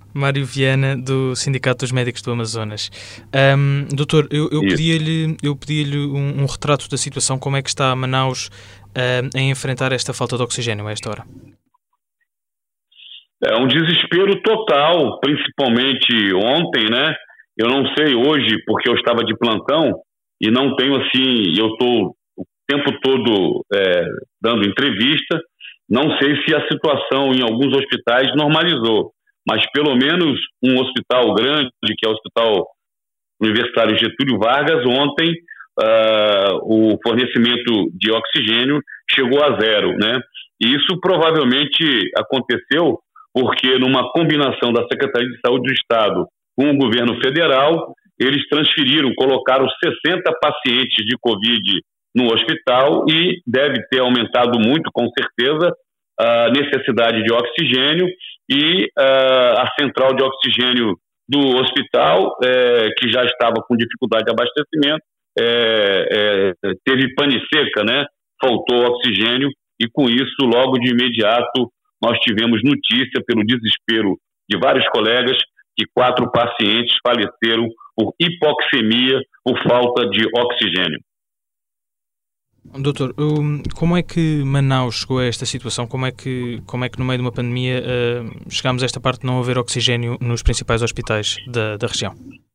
Mário Viana, do Sindicato dos Médicos do Amazonas. Doutor, eu pedia-lhe um retrato da situação, como é que está Manaus em enfrentar esta falta de oxigênio a esta hora. É um desespero total, principalmente ontem, né? Eu não sei hoje, porque eu estava de plantão e não tenho assim, eu estou o tempo todo dando entrevista, não sei se a situação em alguns hospitais normalizou, mas pelo menos um hospital grande, que é o Hospital Universitário Getúlio Vargas, ontem o fornecimento de oxigênio chegou a zero, né? E isso provavelmente aconteceu porque numa combinação da Secretaria de Saúde do Estado com o governo federal, eles colocaram 60 pacientes de Covid no hospital e deve ter aumentado muito, com certeza, a necessidade de oxigênio e a central de oxigênio do hospital, que já estava com dificuldade de abastecimento, teve pane seca, né? Faltou oxigênio e com isso, logo de imediato, nós tivemos notícia pelo desespero de vários colegas que 4 pacientes faleceram por hipoxemia, por falta de oxigênio. Doutor, como é que Manaus chegou a esta situação? Como é que no meio de uma pandemia chegámos a esta parte de não haver oxigênio nos principais hospitais da região?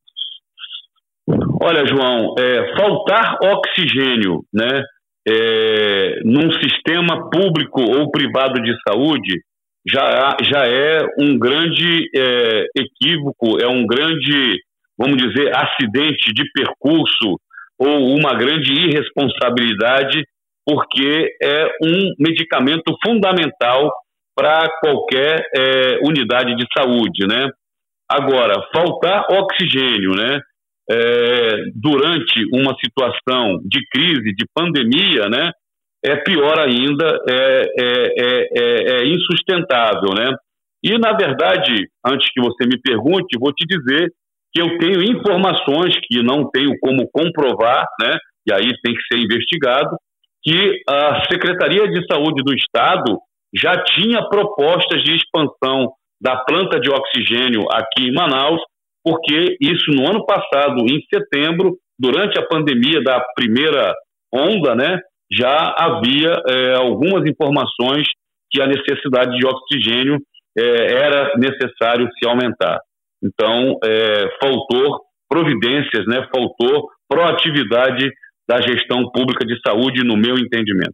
Olha, João, faltar oxigênio, né, num sistema público ou privado de saúde já é um grande equívoco, é um grande, vamos dizer, acidente de percurso ou uma grande irresponsabilidade, porque é um medicamento fundamental para qualquer unidade de saúde, né? Agora, faltar oxigênio, né, durante uma situação de crise, de pandemia, né, é pior ainda, é insustentável, né? E, na verdade, antes que você me pergunte, vou te dizer que eu tenho informações que não tenho como comprovar, né, e aí tem que ser investigado, que a Secretaria de Saúde do Estado já tinha propostas de expansão da planta de oxigênio aqui em Manaus, porque isso no ano passado, em setembro, durante a pandemia da primeira onda, né, já havia algumas informações que a necessidade de oxigênio era necessário se aumentar. Então, faltou providências, né, faltou proatividade da gestão pública de saúde, no meu entendimento.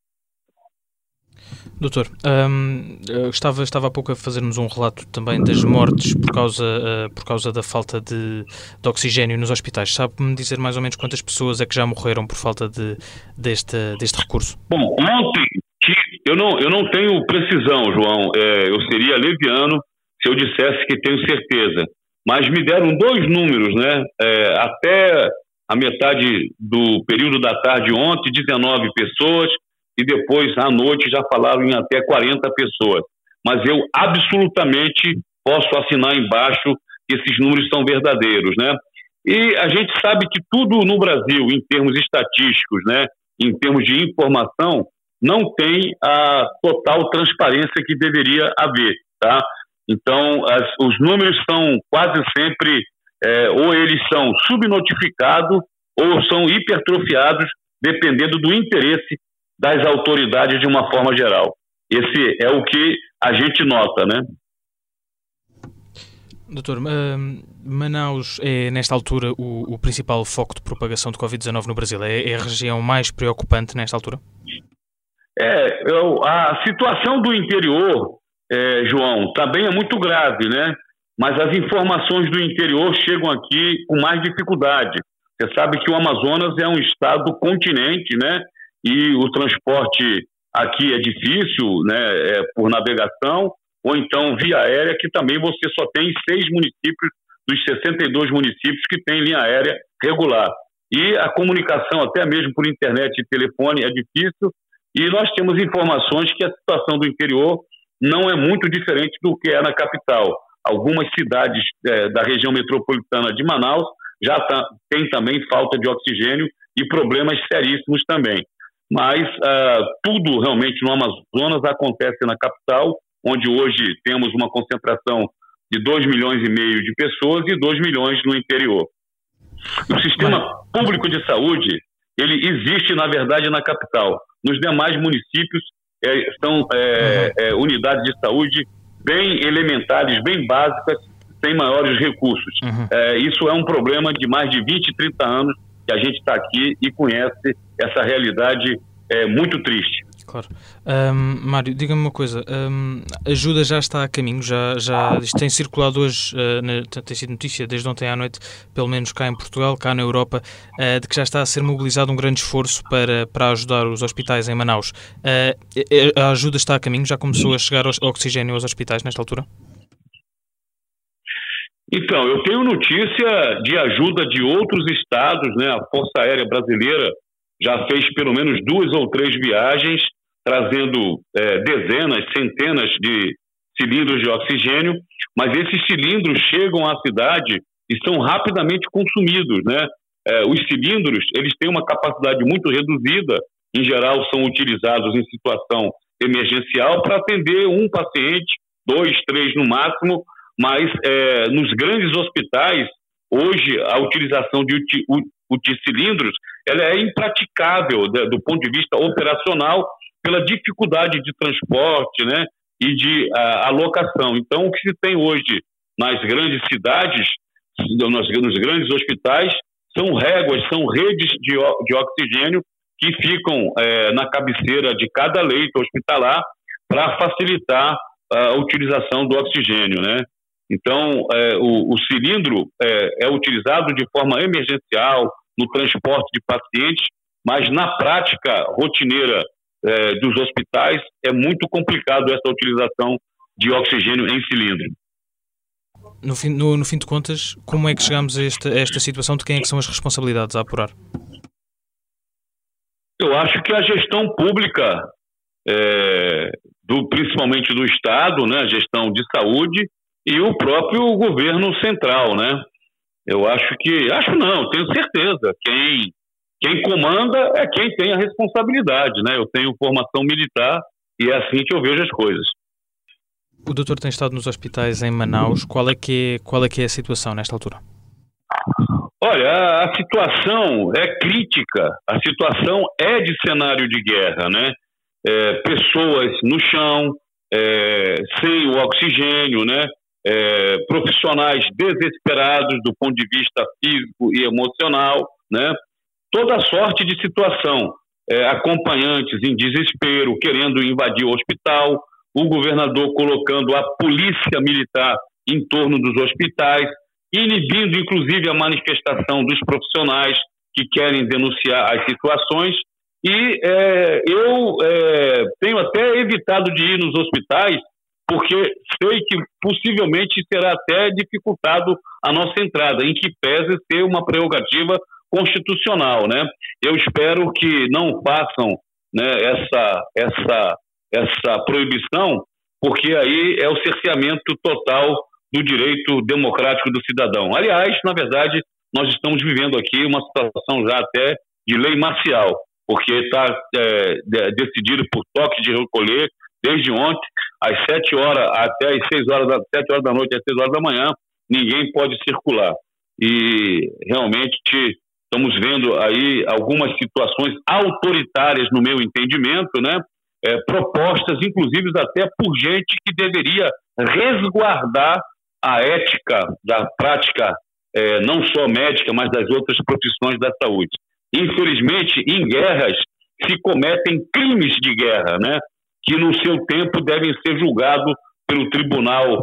Doutor, estava há pouco a fazer-nos um relato também das mortes por causa da falta de oxigênio nos hospitais. Sabe-me dizer mais ou menos quantas pessoas é que já morreram por falta deste recurso? Bom, ontem, eu não tenho precisão, João, eu seria leviano se eu dissesse que tenho certeza, mas me deram 2 números, né? Até a metade do período da tarde ontem, 19 pessoas, e depois, à noite, já falaram em até 40 pessoas. Mas eu absolutamente posso assinar embaixo que esses números são verdadeiros, né? E a gente sabe que tudo no Brasil, em termos estatísticos, né, em termos de informação, não tem a total transparência que deveria haver, tá? Então, os números são quase sempre, ou eles são subnotificados ou são hipertrofiados, dependendo do interesse das autoridades de uma forma geral. Esse é o que a gente nota, né? Doutor, Manaus é, nesta altura, o principal foco de propagação de Covid-19 no Brasil? É a região mais preocupante nesta altura? A situação do interior, João, também é muito grave, né? Mas as informações do interior chegam aqui com mais dificuldade. Você sabe que o Amazonas é um estado continente, né? E o transporte aqui é difícil, né, por navegação, ou então via aérea, que também você só tem 6 municípios dos 62 municípios que têm linha aérea regular. E a comunicação, até mesmo por internet e telefone, é difícil, e nós temos informações que a situação do interior não é muito diferente do que é na capital. Algumas cidades da região metropolitana de Manaus já tem também falta de oxigênio e problemas seríssimos também. Mas tudo realmente no Amazonas acontece na capital, onde hoje temos uma concentração de 2,5 milhões de pessoas e 2 milhões no interior. O sistema público de saúde, ele existe, na verdade, na capital. Nos demais municípios, são unidades de saúde bem elementares, bem básicas, sem maiores recursos. Isso é um problema de mais de 20, 30 anos que a gente está aqui e conhece essa realidade muito triste. Claro. Mário, diga-me uma coisa, a ajuda já está a caminho, isto tem circulado hoje, tem sido notícia desde ontem à noite, pelo menos cá em Portugal, cá na Europa, de que já está a ser mobilizado um grande esforço para ajudar os hospitais em Manaus. A ajuda está a caminho, já começou a chegar oxigênio aos hospitais nesta altura? Então, eu tenho notícia de ajuda de outros estados, né? A Força Aérea Brasileira já fez pelo menos 2 ou 3 viagens, trazendo dezenas, centenas de cilindros de oxigênio, mas esses cilindros chegam à cidade e são rapidamente consumidos, né? Os cilindros, eles têm uma capacidade muito reduzida, em geral são utilizados em situação emergencial para atender um paciente, 2, 3 no máximo, mas nos grandes hospitais, hoje a utilização de cilindros ela é impraticável do ponto de vista operacional pela dificuldade de transporte, né, e de alocação. Então, o que se tem hoje nas grandes cidades, nos grandes hospitais, são réguas, são redes de oxigênio que ficam na cabeceira de cada leito hospitalar para facilitar a utilização do oxigênio, né? Então, o cilindro é utilizado de forma emergencial no transporte de pacientes, mas na prática rotineira dos hospitais é muito complicado essa utilização de oxigênio em cilindro. No fim de contas, como é que chegamos a esta situação? De quem é que são as responsabilidades a apurar? Eu acho que a gestão pública, principalmente do Estado, né, a gestão de saúde, e o próprio governo central, né? Eu tenho certeza, quem comanda é quem tem a responsabilidade, né? Eu tenho formação militar e é assim que eu vejo as coisas. O doutor tem estado nos hospitais em Manaus, qual é que é a situação nesta altura? Olha, a situação é crítica, a situação é de cenário de guerra, né? Pessoas no chão, sem o oxigênio, né? Profissionais desesperados do ponto de vista físico e emocional, né? Toda sorte de situação, acompanhantes em desespero, querendo invadir o hospital, o governador colocando a polícia militar em torno dos hospitais, inibindo inclusive a manifestação dos profissionais que querem denunciar as situações, e eu tenho até evitado de ir nos hospitais, porque sei que possivelmente será até dificultado a nossa entrada, em que pese ser uma prerrogativa constitucional, né? Eu espero que não façam, né, essa proibição, porque aí é o cerceamento total do direito democrático do cidadão. Aliás, na verdade, nós estamos vivendo aqui uma situação já até de lei marcial, porque está decidido por toque de recolher desde ontem, às 7 horas até às 6 horas, 7 horas da noite às 6 horas da manhã, ninguém pode circular. E realmente estamos vendo aí algumas situações autoritárias no meu entendimento, né? Propostas, inclusive, até por gente que deveria resguardar a ética da prática, não só médica, mas das outras profissões da saúde. Infelizmente, em guerras se cometem crimes de guerra, né? Que no seu tempo devem ser julgados pelo tribunal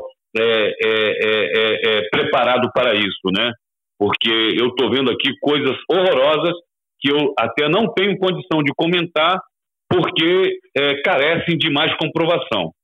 preparado para isso, né? Porque eu estou vendo aqui coisas horrorosas que eu até não tenho condição de comentar porque carecem de mais comprovação.